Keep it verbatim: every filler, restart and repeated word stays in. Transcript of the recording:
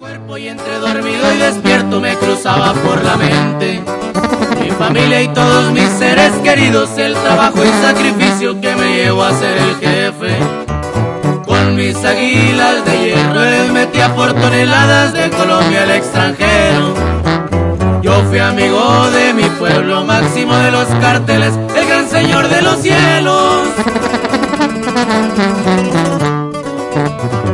Cuerpo y entre dormido y despierto me cruzaba por la mente mi familia y todos mis seres queridos, el trabajo y sacrificio que me llevó a ser el jefe. Con mis águilas de hierro les metía por toneladas de Colombia al extranjero. Yo fui amigo de mi pueblo, máximo de los carteles, el gran señor de los cielos.